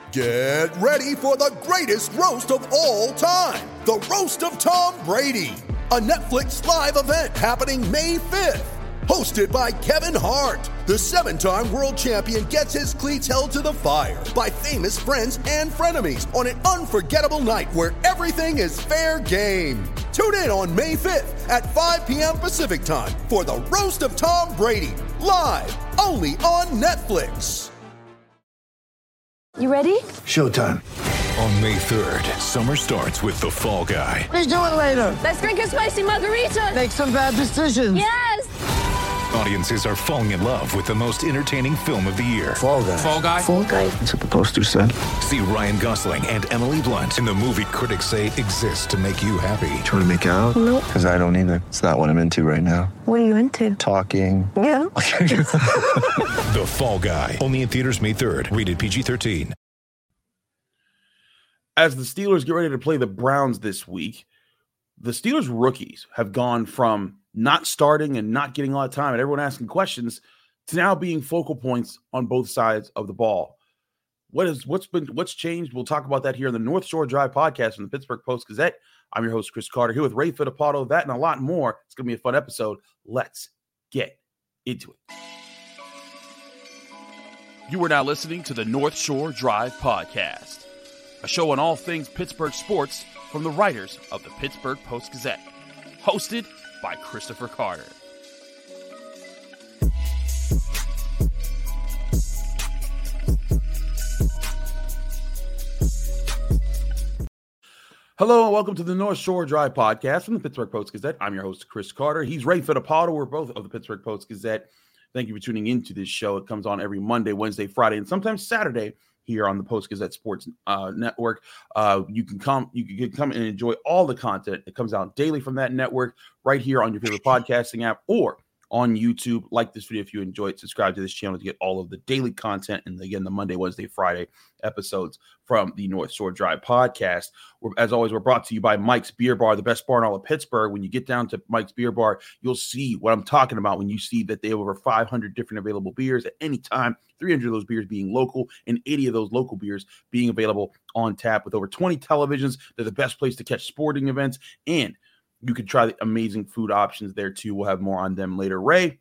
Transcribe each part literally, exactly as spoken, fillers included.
Get ready for the greatest roast of all time, the Roast of Tom Brady, a Netflix live event happening May fifth. Hosted by Kevin Hart, the seven-time world champion gets his cleats held to the fire by famous friends and frenemies on an unforgettable night where everything is fair game. Tune in on May fifth at five p.m. Pacific time for the Roast of Tom Brady, live only on Netflix. You ready? Showtime. On May third, summer starts with The Fall Guy. Let's do it later. Let's drink a spicy margarita. Make some bad decisions. Yes! Audiences are falling in love with the most entertaining film of the year. Fall Guy. Fall Guy? Fall Guy. That's what the poster said. See Ryan Gosling and Emily Blunt in the movie critics say exists to make you happy. Trying to make it out? Nope. Because I don't either. It's not what I'm into right now. What are you into? Talking. Yeah. The Fall Guy. Only in theaters May third. Rated P G thirteen. As the Steelers get ready to play the Browns this week, the Steelers rookies have gone from not starting and not getting a lot of time and everyone asking questions to now being focal points on both sides of the ball. What is what's been what's changed? We'll talk about that here on the North Shore Drive podcast from the Pittsburgh Post-Gazette. I'm your host, Chris Carter, here with Ray Fittipaldo. That and a lot more. It's going to be a fun episode. Let's get into it. You are now listening to the North Shore Drive podcast, a show on all things Pittsburgh sports from the writers of the Pittsburgh Post-Gazette, hosted by Christopher Carter. Hello and welcome to the North Shore Drive podcast from the Pittsburgh Post-Gazette. I'm your host, Chris Carter. He's Ray Fittipaldo. We're both of the Pittsburgh Post-Gazette. Thank you for tuning into this show. It comes on every Monday, Wednesday, Friday, and sometimes Saturday here on the Post-Gazette Sports uh, Network. Uh, you can come you can come and enjoy all the content that comes out daily from that network right here on your favorite podcasting app or on YouTube. Like this video if you enjoy it. Subscribe to this channel to get all of the daily content and, again, the Monday, Wednesday, Friday episodes from the North Shore Drive podcast. We're, as always, we're brought to you by Mike's Beer Bar, the best bar in all of Pittsburgh. When you get down to Mike's Beer Bar, you'll see what I'm talking about when you see that they have over five hundred different available beers at any time, three hundred of those beers being local and eighty of those local beers being available on tap. With over twenty televisions, they're the best place to catch sporting events, and you can try the amazing food options there too. We'll have more on them later. Ray,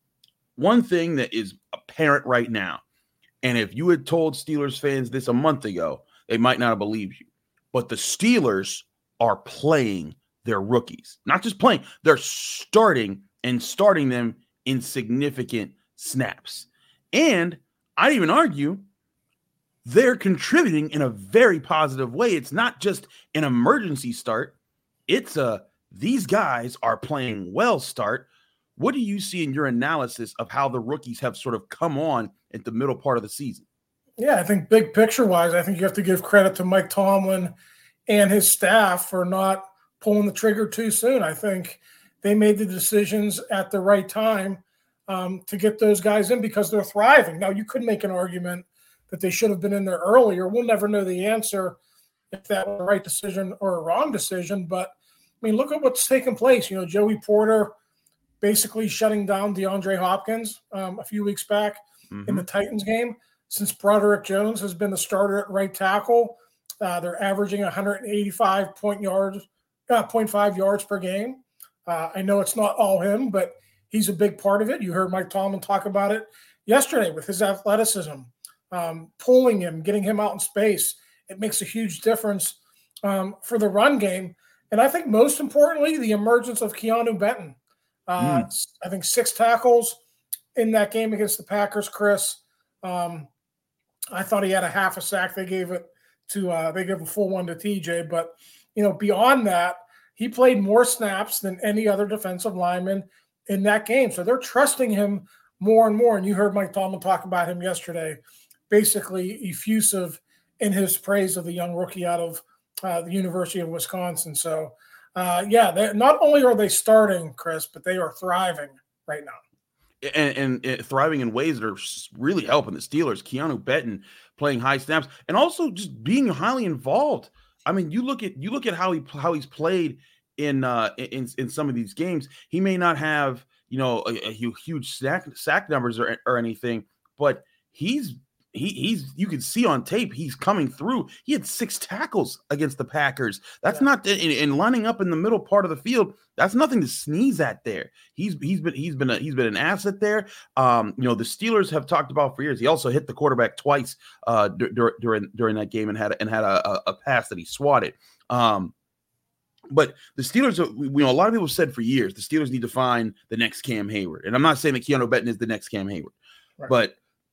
one thing that is apparent right now, and if you had told Steelers fans this a month ago, they might not have believed you, but the Steelers are playing their rookies. Not just playing, they're starting and starting them in significant snaps. And I'd even argue they're contributing in a very positive way. It's not just an emergency start. It's a these guys are playing well start. What do you see in your analysis of how the rookies have sort of come on at the middle part of the season? Yeah, I think big picture wise, I think you have to give credit to Mike Tomlin and his staff for not pulling the trigger too soon. I think they made the decisions at the right time um, to get those guys in because they're thriving. Now, you could make an argument that they should have been in there earlier. We'll never know the answer if that was the right decision or a wrong decision, but I mean, look at what's taken place. You know, Joey Porter basically shutting down DeAndre Hopkins um, a few weeks back mm-hmm. in the Titans game. Since Broderick Jones has been the starter at right tackle, uh, they're averaging one hundred eighty-five point yards, uh, point five yards per game. Uh, I know it's not all him, but he's a big part of it. You heard Mike Tomlin talk about it yesterday with his athleticism, um, pulling him, getting him out in space. It makes a huge difference um, for the run game. And I think most importantly, the emergence of Keanu Benton. Uh, mm. I think six tackles in that game against the Packers, Chris. Um, I thought he had a half a sack. They gave it to uh, they gave a full one to T J. But, you know, beyond that, he played more snaps than any other defensive lineman in that game. So they're trusting him more and more. And you heard Mike Tomlin talk about him yesterday, basically effusive in his praise of the young rookie out of Uh, the University of Wisconsin. So, uh, yeah, not only are they starting, Chris, but they are thriving right now. And, and, and thriving in ways that are really helping the Steelers. Keanu Benton playing high snaps and also just being highly involved. I mean, you look at you look at how he how he's played in uh, in in some of these games. He may not have you know a, a huge sack sack numbers or or anything, but he's he he's you can see on tape he's coming through. He had six tackles against the Packers. That's yeah. not and lining up in the middle part of the field. That's nothing to sneeze at there. He's he's been he's been a, he's been an asset there. Um, you know, the Steelers have talked about for years. He also hit the quarterback twice uh, d- d- during during that game and had and had a, a, a pass that he swatted. Um, But the Steelers, you know, a lot of people have said for years, the Steelers need to find the next Cam Hayward. And I'm not saying that Keanu Benton is the next Cam Hayward, right. but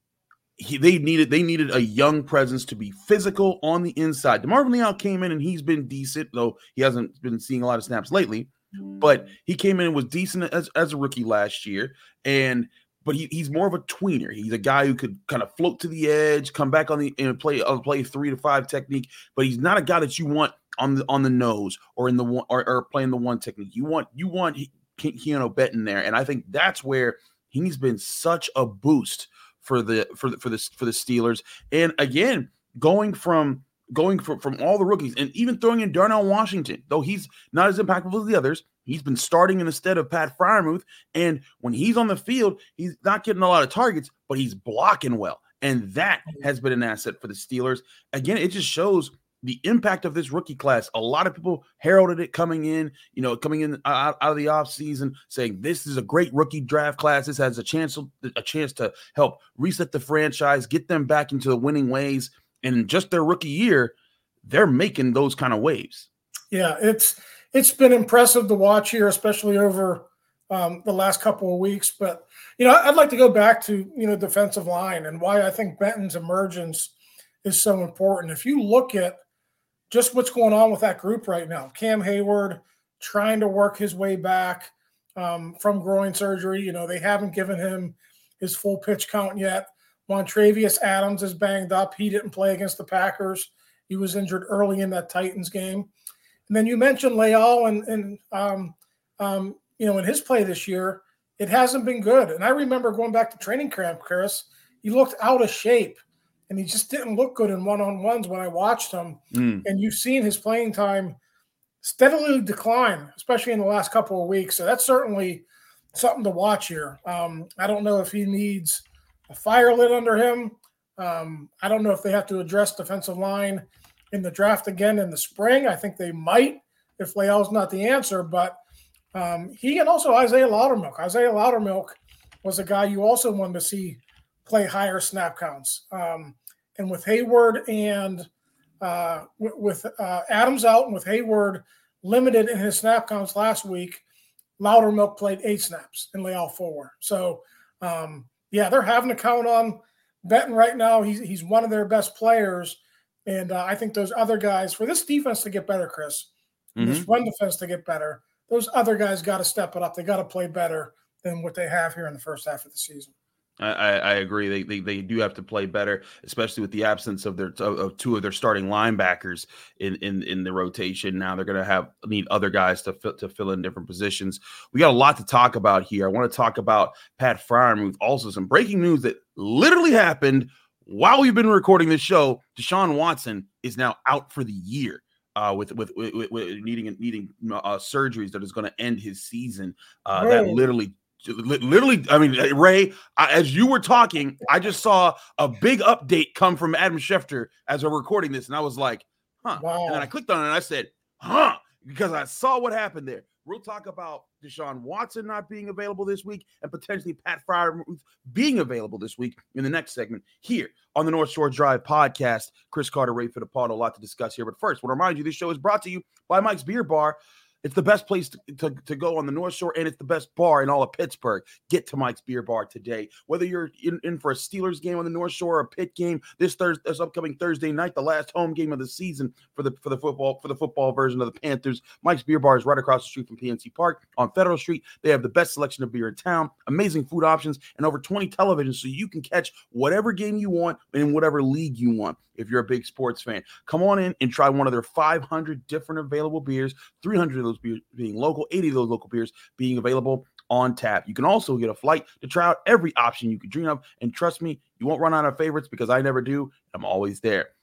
he, they needed they needed a young presence to be physical on the inside. DeMarvin Leal came in and he's been decent, though he hasn't been seeing a lot of snaps lately. But he came in and was decent as, as a rookie last year. And but he, he's more of a tweener. He's a guy who could kind of float to the edge, come back on the and play uh, play three to five technique. But he's not a guy that you want on the on the nose or in the one or, or playing the one technique. You want you want Keanu Benton there, and I think that's where he's been such a boost for the for the for the for the Steelers. And again, going from going from, from all the rookies, and even throwing in Darnell Washington, though he's not as impactful as the others, he's been starting instead of Pat Freiermuth. And when he's on the field, he's not getting a lot of targets, but he's blocking well, and that has been an asset for the Steelers. Again, it just shows the impact of this rookie class. A lot of people heralded it coming in, you know, coming in out, out of the offseason, saying this is a great rookie draft class. This has a chance, a chance to help reset the franchise, get them back into the winning ways. And in just their rookie year, they're making those kind of waves. Yeah, it's it's been impressive to watch here, especially over um, the last couple of weeks. But, you know, I'd like to go back to, you know, defensive line and why I think Benton's emergence is so important. If you look at just what's going on with that group right now, Cam Hayward trying to work his way back um, from groin surgery. You know, they haven't given him his full pitch count yet. Montravius Adams is banged up. He didn't play against the Packers. He was injured early in that Titans game. And then you mentioned Leal and, and um, um, you know, in his play this year, it hasn't been good. And I remember going back to training camp, Chris, he looked out of shape. And he just didn't look good in one-on-ones when I watched him. Mm. And you've seen his playing time steadily decline, especially in the last couple of weeks. So that's certainly something to watch here. Um, I don't know if he needs a fire lit under him. Um, I don't know if they have to address defensive line in the draft again in the spring. I think they might if Leal's not the answer. But um, he and also Isaiah Loudermilk. Isaiah Loudermilk was a guy you also wanted to see play higher snap counts. Um, and with Hayward and uh, w- with uh, Adams out and with Hayward limited in his snap counts last week, Loudermilk played eight snaps and Leal four. So, um, yeah, they're having to count on Benton right now. He's, he's one of their best players. And uh, I think those other guys, for this defense to get better, Chris, mm-hmm. this run defense to get better, those other guys got to step it up. They got to play better than what they have here in the first half of the season. I, I agree. They, they they do have to play better, especially with the absence of their of, of two of their starting linebackers in, in, in the rotation. Now they're going to have need other guys to fill, to fill in different positions. We got a lot to talk about here. I want to talk about Pat Freiermuth. Also, some breaking news that literally happened while we've been recording this show. Deshaun Watson is now out for the year uh, with, with with with needing needing uh, surgeries that is going to end his season. Uh, oh. That literally. Literally, I mean, Ray, I, as you were talking, I just saw a big update come from Adam Schefter as we're recording this, and I was like, huh. Wow. And then I clicked on it, and I said, huh, because I saw what happened there. We'll talk about Deshaun Watson not being available this week and potentially Pat Freiermuth being available this week in the next segment here on the North Shore Drive podcast. Chris Carter, Ray Fittipaldo, a lot to discuss here. But first, I want to remind you, this show is brought to you by Mike's Beer Bar. It's the best place to, to, to go on the North Shore, and it's the best bar in all of Pittsburgh. Get to Mike's Beer Bar today. Whether you're in, in for a Steelers game on the North Shore or a Pitt game this Thursday, this upcoming Thursday night, the last home game of the season for the for the football for the football version of the Panthers, Mike's Beer Bar is right across the street from P N C Park on Federal Street. They have the best selection of beer in town, amazing food options, and over twenty televisions, so you can catch whatever game you want in whatever league you want. If you're a big sports fan, come on in and try one of their five hundred different available beers, three hundred of those beers being local, eighty of those local beers being available on tap. You can also get a flight to try out every option you could dream of. And trust me, you won't run out of favorites because I never do. I'm always there.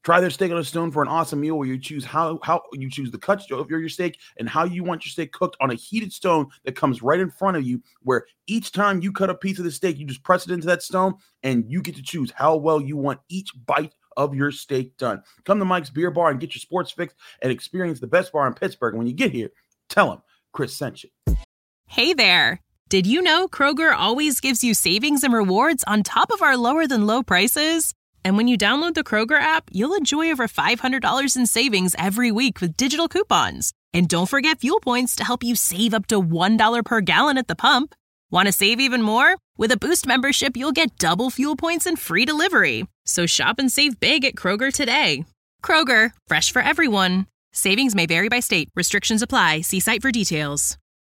Try their steak on a stone for an awesome meal where you choose how how you choose the cut of your, your steak and how you want your steak cooked on a heated stone that comes right in front of you, where each time you cut a piece of the steak, you just press it into that stone and you get to choose how well you want each bite of your steak done. Come to Mike's Beer Bar and get your sports fix and experience the best bar in Pittsburgh. And when you get here, tell them Chris sent you. Hey there. Did you know Kroger always gives you savings and rewards on top of our lower than low prices? And when you download the Kroger app, you'll enjoy over five hundred dollars in savings every week with digital coupons. And don't forget fuel points to help you save up to one dollar per gallon at the pump. Want to save even more? With a Boost membership, you'll get double fuel points and free delivery. So shop and save big at Kroger today. Kroger, fresh for everyone. Savings may vary by state. Restrictions apply. See site for details.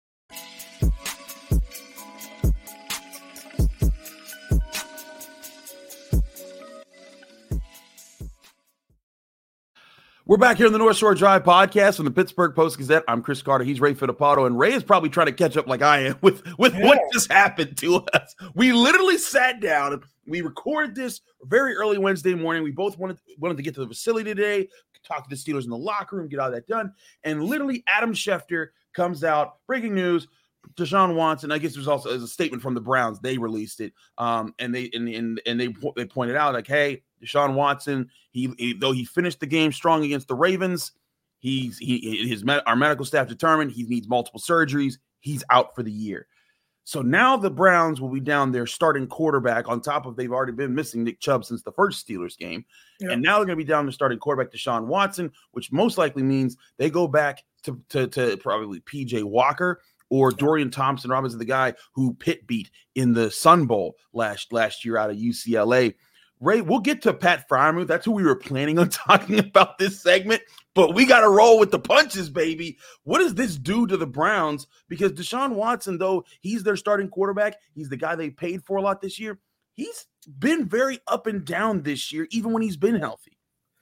We're back here on the North Shore Drive podcast from the Pittsburgh Post-Gazette. I'm Chris Carter. He's Ray Fittipaldo, and Ray is probably trying to catch up like I am with, with yeah. what just happened to us. We literally sat down and we recorded this very early Wednesday morning. We both wanted, wanted to get to the facility today, talk to the Steelers in the locker room, get all that done. And literally Adam Schefter comes out, breaking news, Deshaun Watson. I guess there's also there's a statement from the Browns. They released it, um, and they and, and and they they pointed out like, hey, Deshaun Watson, he, he though he finished the game strong against the Ravens, he's he his our medical staff determined he needs multiple surgeries. He's out for the year. So now the Browns will be down their starting quarterback on top of they've already been missing Nick Chubb since the first Steelers game, yeah. and now they're going to be down their starting quarterback Deshaun Watson, which most likely means they go back to to, to probably P J Walker. Or Dorian Thompson-Robinson, the guy who Pitt beat in the Sun Bowl last last year out of U C L A. Ray, we'll get to Pat Freiermuth. That's who we were planning on talking about this segment, but we got to roll with the punches, baby. What does this do to the Browns? Because Deshaun Watson, though he's their starting quarterback, he's the guy they paid for a lot this year. He's been very up and down this year, even when he's been healthy.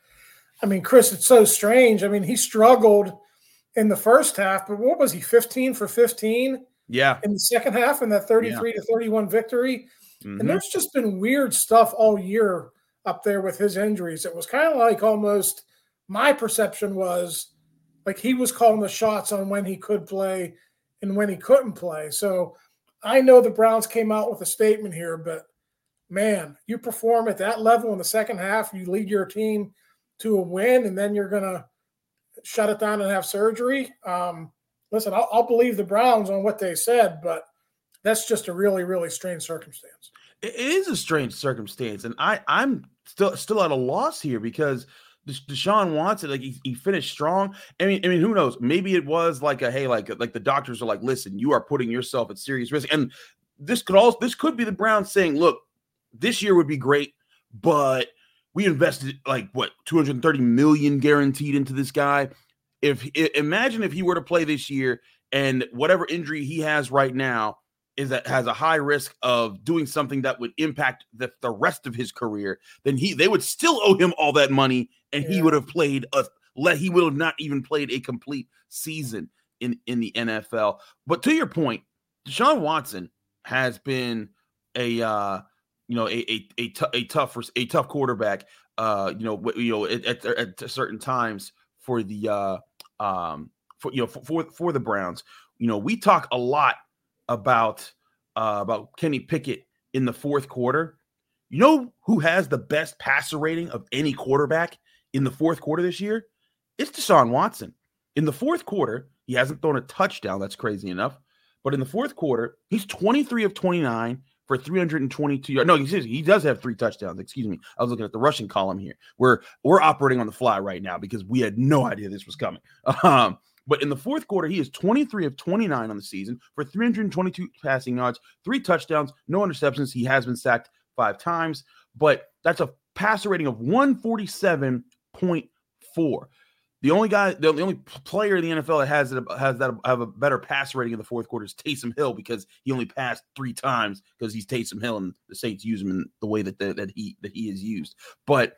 I mean, Chris, it's so strange. I mean, he struggled in the first half, but what was he, fifteen for fifteen? Yeah. In the second half in that thirty-three to thirty-one victory. Mm-hmm. And there's just been weird stuff all year up there with his injuries. It was kind of like almost my perception was like he was calling the shots on when he could play and when he couldn't play. So I know the Browns came out with a statement here, but man, you perform at that level in the second half, you lead your team to a win, and then you're going to shut it down and have surgery. Um, listen, I'll, I'll believe the Browns on what they said, but that's just a really, really strange circumstance. It is a strange circumstance, and I, I'm still still at a loss here because Deshaun Watson, like he, he finished strong. I mean, I mean, who knows? Maybe it was like a hey, like like the doctors are like, listen, you are putting yourself at serious risk, and this could also this could be the Browns saying, look, this year would be great, but we invested like what two hundred thirty million guaranteed into this guy. If imagine if he were to play this year and whatever injury he has right now is that has a high risk of doing something that would impact the, the rest of his career, then he they would still owe him all that money, and yeah. he would have played a let he would have not even played a complete season in in the N F L. But to your point, Deshaun Watson has been a uh, you know, a a a, t- a tough a tough quarterback. Uh, you know, you know, at, at, at certain times for the uh, um, for you know for, for for the Browns. You know, we talk a lot about uh, about Kenny Pickett in the fourth quarter. You know who has the best passer rating of any quarterback in the fourth quarter this year? It's Deshaun Watson. In the fourth quarter, he hasn't thrown a touchdown. That's crazy enough. But in the fourth quarter, he's twenty-three of twenty-nine for three hundred twenty-two yards. No, he, he does have three touchdowns. Excuse me. I was looking at the rushing column here. We're, we're operating on the fly right now because we had no idea this was coming. Um, but in the fourth quarter, he is twenty-three of twenty-nine on the season for three hundred twenty-two passing yards, three touchdowns, no interceptions. He has been sacked five times, but that's a passer rating of one forty-seven point four. The only guy, the only player in the N F L that has it, has that have a better pass rating in the fourth quarter is Taysom Hill, because he only passed three times because he's Taysom Hill and the Saints use him in the way that the, that he that he is used. But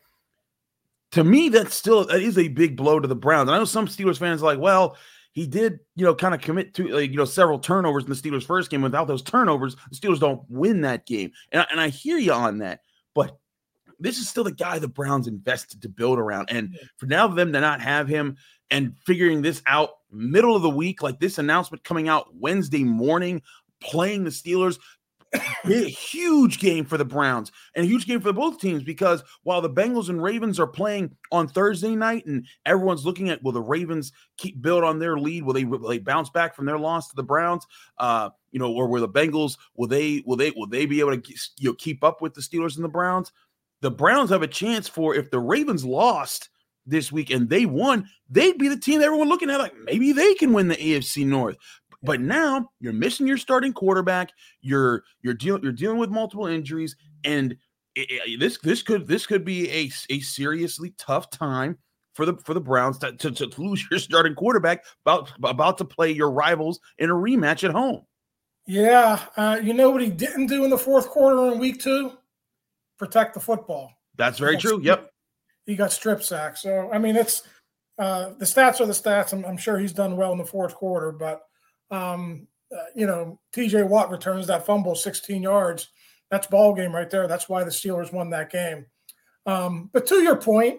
to me, that's still that is a big blow to the Browns. And I know some Steelers fans are like, well, he did, you know, kind of commit to like, you know, several turnovers in the Steelers' first game. Without those turnovers, the Steelers don't win that game. And I, and I hear you on that, but this is still the guy the Browns invested to build around. And for now them to not have him and figuring this out middle of the week, like this announcement coming out Wednesday morning, playing the Steelers, a huge game for the Browns and a huge game for both teams, because while the Bengals and Ravens are playing on Thursday night and everyone's looking at, will the Ravens keep build on their lead? Will they, will they bounce back from their loss to the Browns? Uh, you know, or will the Bengals, will they, will they, will they be able to, you know, keep up with the Steelers and the Browns? The Browns have a chance for, if the Ravens lost this week and they won, they'd be the team that everyone looking at like maybe they can win the A F C North. But now you're missing your starting quarterback. You're you're dealing you're dealing with multiple injuries, and it, it, this this could this could be a, a seriously tough time for the for the Browns to, to, to lose your starting quarterback about about to play your rivals in a rematch at home. Yeah, uh, you know what he didn't do in the fourth quarter in week two? Protect the football. That's very true. Strip, yep, he got strip sacked. So I mean, it's uh, the stats are the stats. I'm, I'm sure he's done well in the fourth quarter, but. Um, uh, you know, T J Watt returns that fumble sixteen yards. That's ball game right there. That's why the Steelers won that game. Um, but to your point,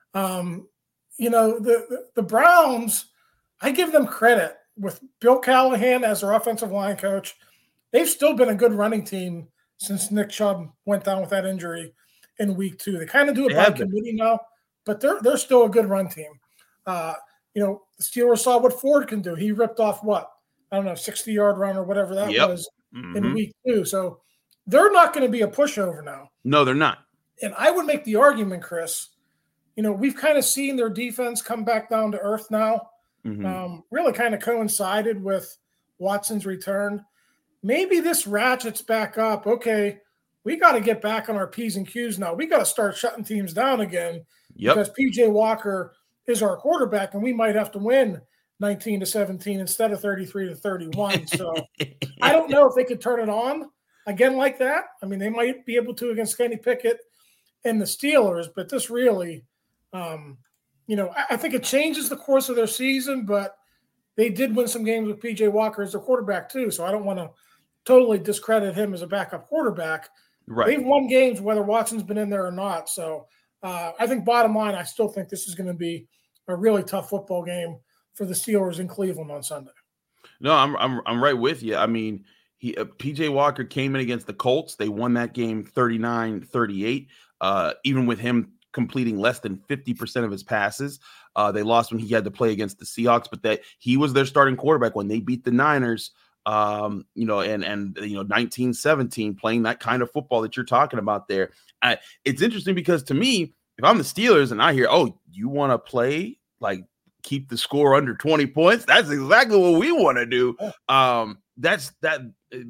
um, you know, the, the the Browns, I give them credit with Bill Callahan as their offensive line coach. They've still been a good running team since Nick Chubb went down with that injury in week two. They kind of do it by committee now, but they're they're still a good run team. Uh, you know, the Steelers saw what Ford can do. He ripped off what? I don't know, sixty-yard run or whatever that yep. was mm-hmm. in week two. So they're not going to be a pushover now. No, they're not. And I would make the argument, Chris, you know, we've kind of seen their defense come back down to earth now. Mm-hmm. Um, really kind of coincided with Watson's return. Maybe this ratchets back up. Okay, we got to get back on our P's and Q's now. We got to start shutting teams down again yep. because P J Walker is our quarterback and we might have to win nineteen to seventeen instead of thirty-three to thirty-one. So I don't know if they could turn it on again like that. I mean, they might be able to against Kenny Pickett and the Steelers, but this really, um, you know, I, I think it changes the course of their season, but they did win some games with P J Walker as their quarterback too. So I don't want to totally discredit him as a backup quarterback. Right. They've won games whether Watson's been in there or not. So uh, I think bottom line, I still think this is going to be a really tough football game for the Steelers in Cleveland on Sunday. No, I'm I'm I'm right with you. I mean, he uh, P J Walker came in against the Colts. They won that game thirty-nine thirty-eight. Uh, even with him completing less than fifty percent of his passes, uh, they lost when he had to play against the Seahawks. But that he was their starting quarterback when they beat the Niners. Um, you know, and and you know, nineteen seventeen, playing that kind of football that you're talking about there. I, it's interesting because to me, if I'm the Steelers and I hear, oh, you want to play like keep the score under twenty points, that's exactly what we want to do. Um, that's that.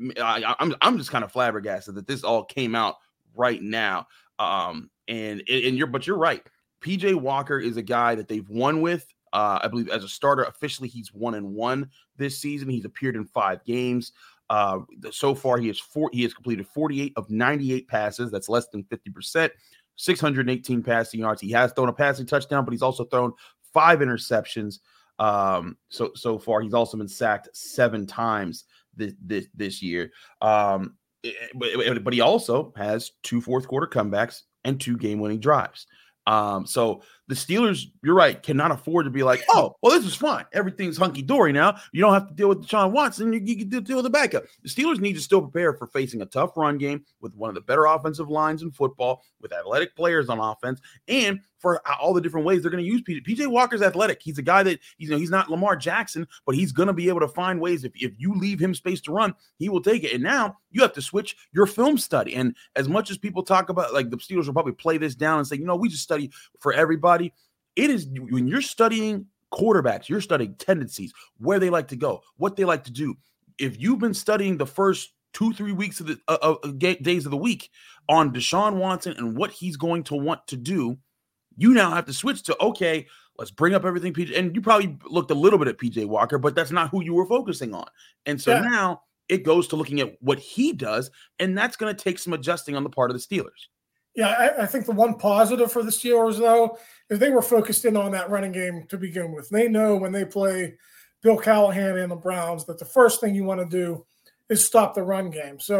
I, I'm I'm just kind of flabbergasted that this all came out right now. Um, and and you're but you're right. P J Walker is a guy that they've won with. Uh, I believe as a starter, officially he's one and one this season. He's appeared in five games. Uh, so far, he has four. He has completed forty-eight of ninety-eight passes. That's less than fifty percent. six hundred eighteen passing yards. He has thrown a passing touchdown, but he's also thrown five interceptions. Um, so so far, he's also been sacked seven times this this, this year. Um, but, but he also has two fourth quarter comebacks and two game winning drives. Um, so the Steelers, you're right, cannot afford to be like, oh, well, this is fine. Everything's hunky dory now. You don't have to deal with Deshaun Watson. You, you can deal with the backup. The Steelers need to still prepare for facing a tough run game with one of the better offensive lines in football, with athletic players on offense, and for all the different ways they're going to use P J. P J Walker's athletic. He's a guy that, you know, he's not Lamar Jackson, but he's going to be able to find ways. If, if you leave him space to run, he will take it. And now you have to switch your film study. And as much as people talk about, like, the Steelers will probably play this down and say, you know, we just study for everybody. It is when you're studying quarterbacks, you're studying tendencies, where they like to go, what they like to do. If you've been studying the first two, three weeks of the uh, uh, days of the week on Deshaun Watson and what he's going to want to do, you now have to switch to, okay, let's bring up everything P J. And you probably looked a little bit at P J Walker, but that's not who you were focusing on. And so yeah. now it goes to looking at what he does, and that's going to take some adjusting on the part of the Steelers. Yeah, I, I think the one positive for the Steelers, though, is they were focused in on that running game to begin with. They know when they play Bill Callahan and the Browns that the first thing you want to do is stop the run game. So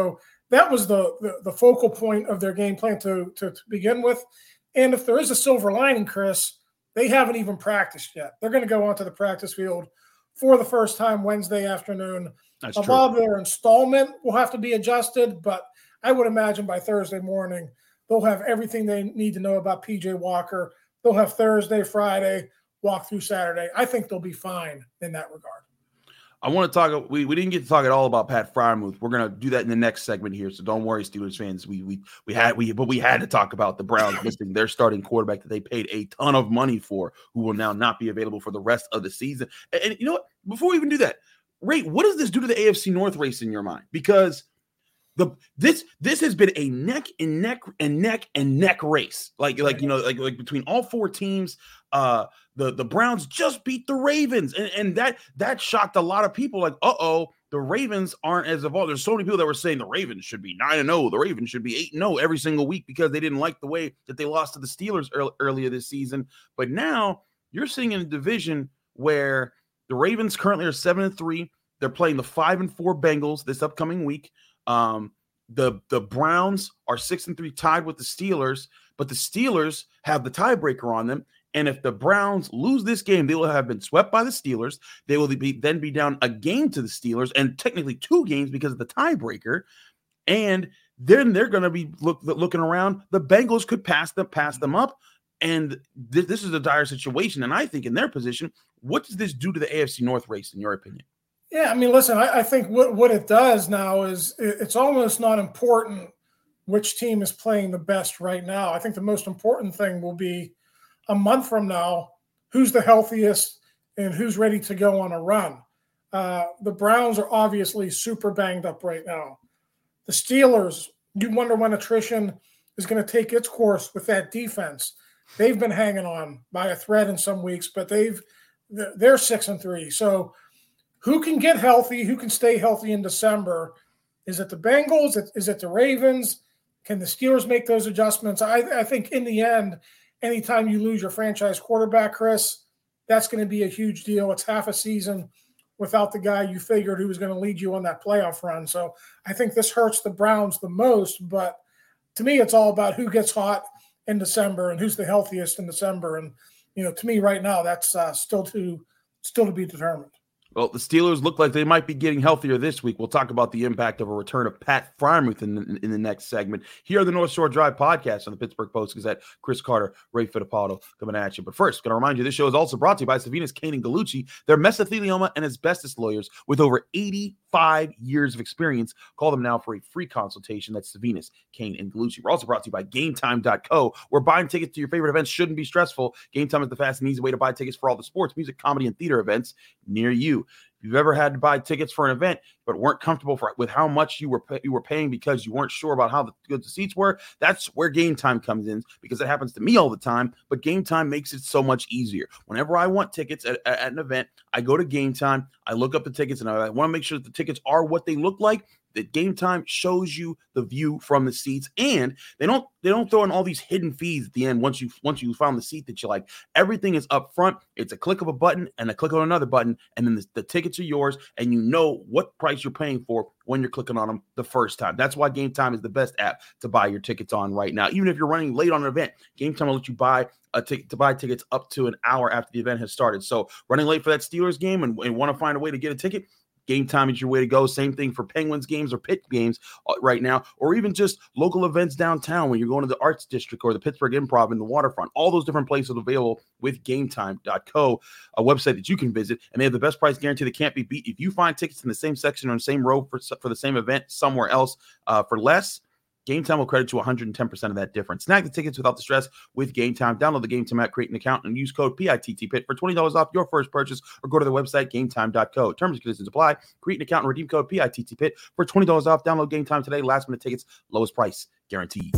that was the, the, the focal point of their game plan to, to, to begin with. And if there is a silver lining, Chris, they haven't even practiced yet. They're going to go onto the practice field for the first time Wednesday afternoon. That's a true. lot of their installment will have to be adjusted, but I would imagine by Thursday morning, they'll have everything they need to know about P J Walker. They'll have Thursday, Friday, walk through Saturday. I think they'll be fine in that regard. I want to talk. We, we didn't get to talk at all about Pat Freiermuth. We're gonna do that in the next segment here, so don't worry, Steelers fans. We we we had we but we had to talk about the Browns missing their starting quarterback that they paid a ton of money for, who will now not be available for the rest of the season. And, and you know what? Before we even do that, Ray, what does this do to the A F C North race in your mind? Because the this this has been a neck and neck and neck and neck race, like like you know like like between all four teams. Uh, the the Browns just beat the Ravens, and, and that that shocked a lot of people. Like, uh oh, the Ravens aren't as evolved. There's so many people that were saying the Ravens should be nine and zero, the Ravens should be eight and zero every single week because they didn't like the way that they lost to the Steelers early, earlier this season. But now you're seeing in a division where the Ravens currently are seven and three. They're playing the five and four Bengals this upcoming week. Um, the the Browns are six and three, tied with the Steelers, but the Steelers have the tiebreaker on them. And if the Browns lose this game, they will have been swept by the Steelers. They will be then be down a game to the Steelers, and technically two games because of the tiebreaker. And then they're going to be look, looking around. The Bengals could pass them, pass them up, and th- this is a dire situation. And I think in their position, what does this do to the A F C North race, in your opinion? Yeah, I mean, listen, I, I think what, what it does now is it, it's almost not important which team is playing the best right now. I think the most important thing will be a month from now, who's the healthiest and who's ready to go on a run. Uh, the Browns are obviously super banged up right now. The Steelers, you wonder when attrition is going to take its course with that defense. They've been hanging on by a thread in some weeks, but they've they're six and three. So who can get healthy? Who can stay healthy in December? Is it the Bengals? Is it the Ravens? Can the Steelers make those adjustments? I, I think in the end, anytime you lose your franchise quarterback, Chris, that's going to be a huge deal. It's half a season without the guy you figured who was going to lead you on that playoff run. So I think this hurts the Browns the most. But to me, it's all about who gets hot in December and who's the healthiest in December. And, you know, to me right now, that's uh, still to still to be determined. Well, the Steelers look like they might be getting healthier this week. We'll talk about the impact of a return of Pat Freiermuth in the, in the next segment. Here are the North Shore Drive podcast on the Pittsburgh Post-Gazette. Chris Carter, Ray Fittipaldo coming at you. But first, going to remind you, this show is also brought to you by Savinas, Kane, and Gallucci. They're mesothelioma and asbestos lawyers with over eighty-five years of experience. Call them now for a free consultation. That's Savinas, Kane, and Gallucci. We're also brought to you by Game Time dot co, where buying tickets to your favorite events shouldn't be stressful. Game Time is the fast and easy way to buy tickets for all the sports, music, comedy, and theater events near you. If you've ever had to buy tickets for an event but weren't comfortable for, with how much you were pay, you were paying because you weren't sure about how the, good the seats were, that's where Game Time comes in, because it happens to me all the time. But Game Time makes it so much easier. Whenever I want tickets at, at an event, I go to Game Time, I look up the tickets, and I want to make sure that the tickets are what they look like. That Game Time shows you the view from the seats, and they don't they don't throw in all these hidden fees at the end once you once you found the seat that you like. Everything is up front. It's a click of a button and a click of another button, and then the, the tickets are yours, and you know what price you're paying for when you're clicking on them the first time. That's why Game Time is the best app to buy your tickets on right now. Even if you're running late on an event, Game Time will let you buy a ticket to buy tickets up to an hour after the event has started. So running late for that Steelers game and, and want to find a way to get a ticket, Game Time is your way to go. Same thing for Penguins games or Pitt games right now, or even just local events downtown when you're going to the Arts District or the Pittsburgh Improv in the waterfront. All those different places available with Game Time dot co, a website that you can visit, and they have the best price guarantee that can't be beat. If you find tickets in the same section or in the same row for, for the same event somewhere else uh, for less, Game Time will credit you one hundred ten percent of that difference. Snag the tickets without the stress with Game Time. Download the Game Time app, create an account, and use code P I T T P I T for twenty dollars off your first purchase, or go to their website, Game Time dot co. Terms and conditions apply. Create an account and redeem code P I T T P I T for twenty dollars off. Download Game Time today. Last minute tickets, lowest price guaranteed.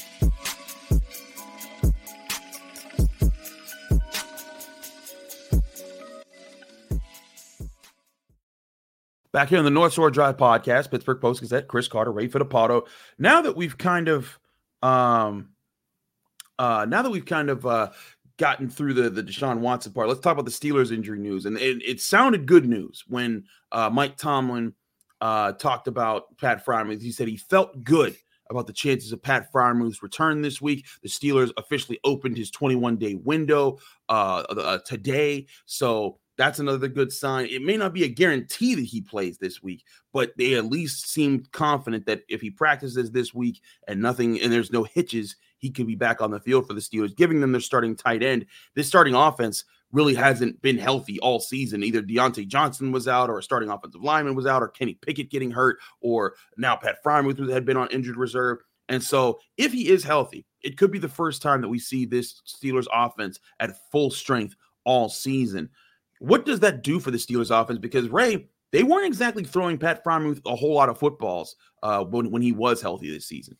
Back here on the North Shore Drive podcast, Pittsburgh Post-Gazette, Chris Carter, Ray Fittipaldo. Now that we've kind of, um, uh, now that we've kind of uh, gotten through the the Deshaun Watson part, let's talk about the Steelers injury news. And it, it sounded good news when uh, Mike Tomlin uh, talked about Pat Freiermuth. He said he felt good about the chances of Pat Freiermuth's return this week. The Steelers officially opened his twenty-one day window uh, uh, today. So that's another good sign. It may not be a guarantee that he plays this week, but they at least seem confident that if he practices this week and nothing, and there's no hitches, he could be back on the field for the Steelers, giving them their starting tight end. This starting offense really hasn't been healthy all season. Either Deontay Johnson was out, or a starting offensive lineman was out, or Kenny Pickett getting hurt, or now Pat Freiermuth had been on injured reserve. And so if he is healthy, it could be the first time that we see this Steelers offense at full strength all season. What does that do for the Steelers offense? Because, Ray, they weren't exactly throwing Pat Freiermuth a whole lot of footballs uh, when, when he was healthy this season.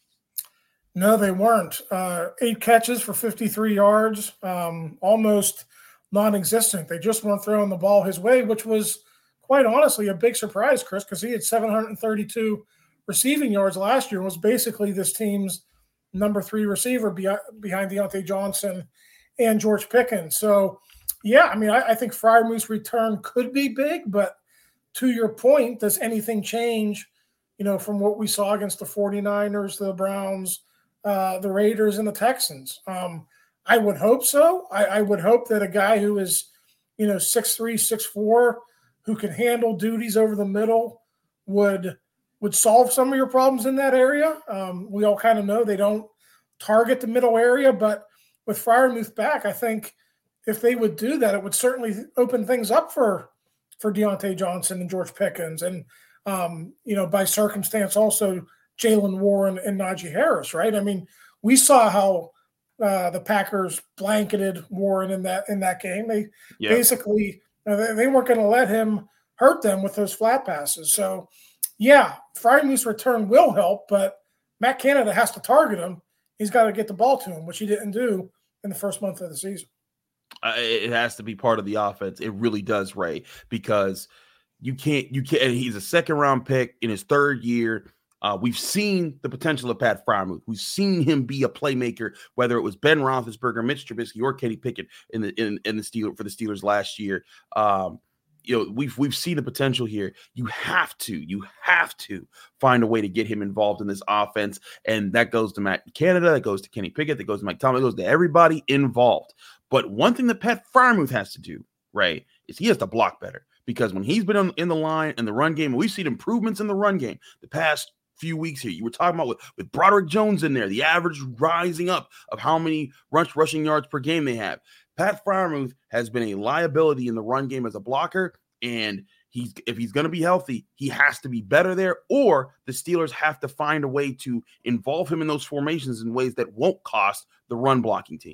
No, they weren't. Uh, eight catches for fifty-three yards, um, almost non-existent. They just weren't throwing the ball his way, which was quite honestly a big surprise, Chris, because he had seven hundred thirty-two receiving yards last year and was basically this team's number three receiver behind Deontay Johnson and George Pickens. So, yeah, I mean, I, I think Freiermuth's return could be big, but to your point, does anything change, you know, from what we saw against the 49ers, the Browns, uh, the Raiders, and the Texans? Um, I would hope so. I, I would hope that a guy who is, you know, six three, six four, who can handle duties over the middle would would solve some of your problems in that area. Um, we all kind of know they don't target the middle area, but with Freiermuth back, I think if they would do that, it would certainly open things up for for Deontay Johnson and George Pickens, and um, you know, by circumstance also Jaylen Warren and Najee Harris, right? I mean, we saw how uh, the Packers blanketed Warren in that in that game. They yeah. basically uh, they, they weren't going to let him hurt them with those flat passes. So, yeah, Freiermuth's return will help, but Matt Canada has to target him. He's got to get the ball to him, which he didn't do in the first month of the season. Uh, it has to be part of the offense. It really does, Ray, because you can't, you can't, he's a second round pick in his third year. Uh, we've seen the potential of Pat Freiermuth. We've seen him be a playmaker, whether it was Ben Roethlisberger, Mitch Trubisky, or Kenny Pickett in the, in, in the Steelers for the Steelers last year. Um, you know, we've, we've seen the potential here. You have to, you have to find a way to get him involved in this offense. And that goes to Matt Canada, that goes to Kenny Pickett, that goes to Mike Tomlin, that goes to everybody involved. But one thing that Pat Freiermuth has to do, right, is he has to block better, because when he's been on, in the line in the run game, we've seen improvements in the run game the past few weeks here. You were talking about with, with Broderick Jones in there, the average rising up of how many rush rushing yards per game they have. Pat Freiermuth has been a liability in the run game as a blocker, and he's if he's going to be healthy, he has to be better there, or the Steelers have to find a way to involve him in those formations in ways that won't cost the run blocking team.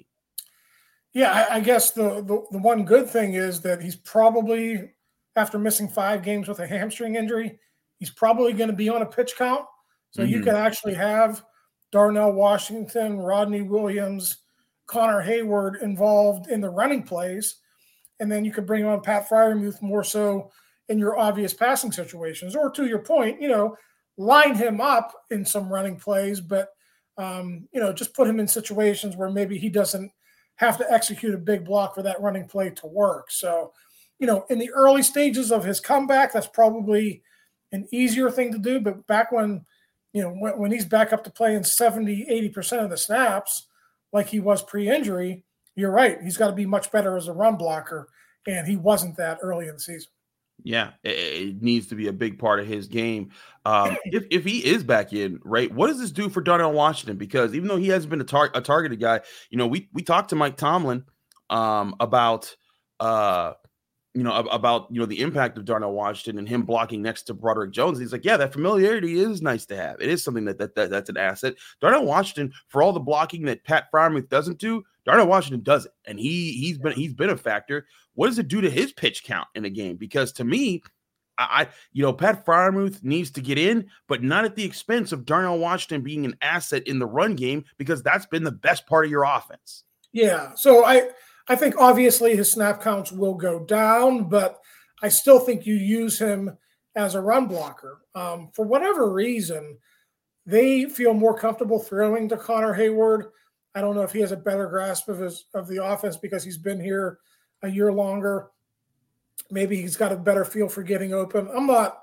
Yeah, I, I guess the, the the one good thing is that he's probably, after missing five games with a hamstring injury, he's probably going to be on a pitch count. So mm-hmm. you can actually have Darnell Washington, Rodney Williams, Connor Hayward involved in the running plays, and then you could bring on Pat Freiermuth more so in your obvious passing situations. Or to your point, you know, line him up in some running plays, but, um, you know, just put him in situations where maybe he doesn't have to execute a big block for that running play to work. So, you know, in the early stages of his comeback, that's probably an easier thing to do. But back when, you know, when, when he's back up to playing seventy, eighty percent of the snaps like he was pre-injury, you're right. He's got to be much better as a run blocker, and he wasn't that early in the season. Yeah, it, it needs to be a big part of his game. Um, if, if he is back in, right, what does this do for Darnell Washington? Because even though he hasn't been a, tar- a targeted guy, you know, we we talked to Mike Tomlin um, about, uh, you know, about, you know, the impact of Darnell Washington and him blocking next to Broderick Jones. He's like, yeah, that familiarity is nice to have. It is something that, that, that that's an asset. Darnell Washington, for all the blocking that Pat Freiermuth doesn't do, Darnell Washington does it, and he he's been he's been a factor. What does it do to his pitch count in a game? Because to me, I, I you know, Pat Freiermuth needs to get in, but not at the expense of Darnell Washington being an asset in the run game, because that's been the best part of your offense. Yeah, so I I think obviously his snap counts will go down, but I still think you use him as a run blocker. Um, for whatever reason, they feel more comfortable throwing to Connor Hayward. I don't know if he has a better grasp of his of the offense because he's been here a year longer. Maybe he's got a better feel for getting open. I'm not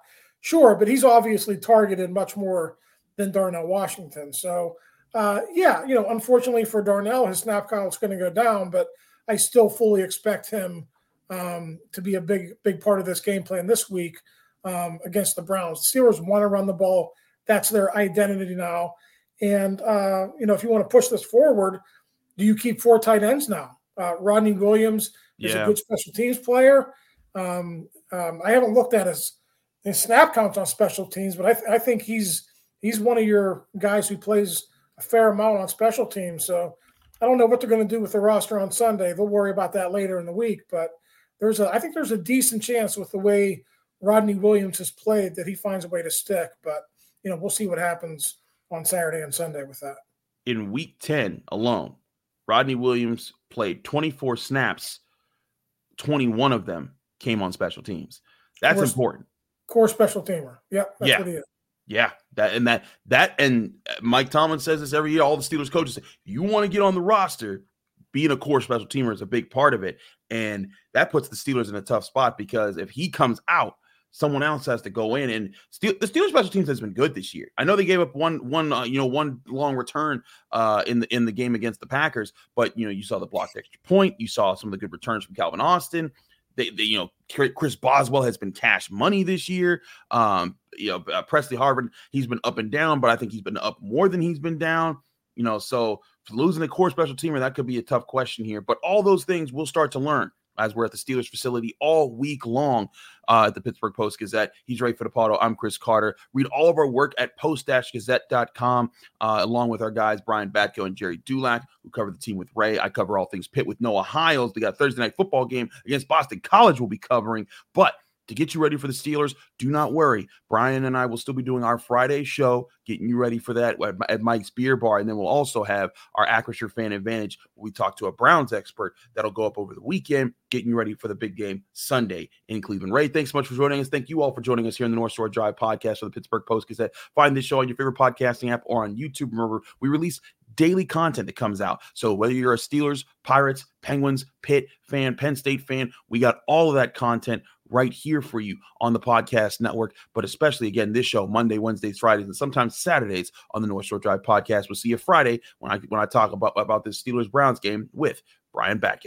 Sure, but he's obviously targeted much more than Darnell Washington. So, uh, yeah, you know, unfortunately for Darnell, his snap count's going to go down, but I still fully expect him um, to be a big, big part of this game plan this week um, against the Browns. The Steelers want to run the ball. That's their identity now. And, uh, you know, if you want to push this forward, do you keep four tight ends now? Uh, Rodney Williams is Yeah. a good special teams player. Um, um, I haven't looked at his, his snap counts on special teams, but I, th- I think he's he's one of your guys who plays a fair amount on special teams. So I don't know what they're going to do with the roster on Sunday. They'll worry about that later in the week. But there's a I think there's a decent chance with the way Rodney Williams has played that he finds a way to stick. But, you know, we'll see what happens on Saturday and Sunday with that. In week ten alone, Rodney Williams played twenty-four snaps. twenty-one of them came on special teams. That's Core, important. Core special teamer. Yep, that's Yeah. what he is. Yeah, that and that that and Mike Tomlin says this every year. All the Steelers coaches say, you want to get on the roster, being a core special teamer is a big part of it, and that puts the Steelers in a tough spot because if he comes out, someone else has to go in. And Steel, the Steelers special teams has been good this year. I know they gave up one one uh, you know one long return uh, in the in the game against the Packers, but you know you saw the blocked extra point, you saw some of the good returns from Calvin Austin. They, they, you know, Chris Boswell has been cash money this year. Um, you know, uh, Presley Harvin, he's been up and down, but I think he's been up more than he's been down. You know, so losing a core special teamer, that could be a tough question here. But all those things we'll start to learn as we're at the Steelers facility all week long uh, at the Pittsburgh Post-Gazette. He's Ray Fittipaldo. I'm Chris Carter. Read all of our work at post dash gazette dot com, uh, along with our guys, Brian Batko and Jerry Dulac, who cover the team with Ray. I cover all things Pitt with Noah Hiles. They got a Thursday night football game against Boston College we'll be covering. But to get you ready for the Steelers, do not worry. Brian and I will still be doing our Friday show, getting you ready for that at, at Mike's Beer Bar. And then we'll also have our Acrisure Fan Advantage, where we talk to a Browns expert that'll go up over the weekend, getting you ready for the big game Sunday in Cleveland. Ray, thanks so much for joining us. Thank you all for joining us here in the North Shore Drive podcast for the Pittsburgh Post-Gazette. Find this show on your favorite podcasting app or on YouTube. Remember, we release daily content that comes out. So whether you're a Steelers, Pirates, Penguins, Pitt fan, Penn State fan, we got all of that content right here for you on the podcast network, but especially, again, this show, Monday, Wednesdays, Fridays, and sometimes Saturdays on the North Shore Drive podcast. We'll see you Friday when I when I talk about, about this Steelers-Browns game with Brian Batko.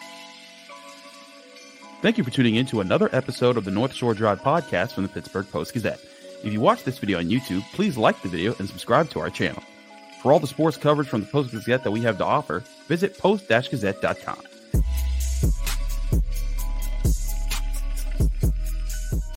Thank you for tuning in to another episode of the North Shore Drive podcast from the Pittsburgh Post-Gazette. If you watch this video on YouTube, please like the video and subscribe to our channel. For all the sports coverage from the Post-Gazette that we have to offer, visit post dash gazette dot com.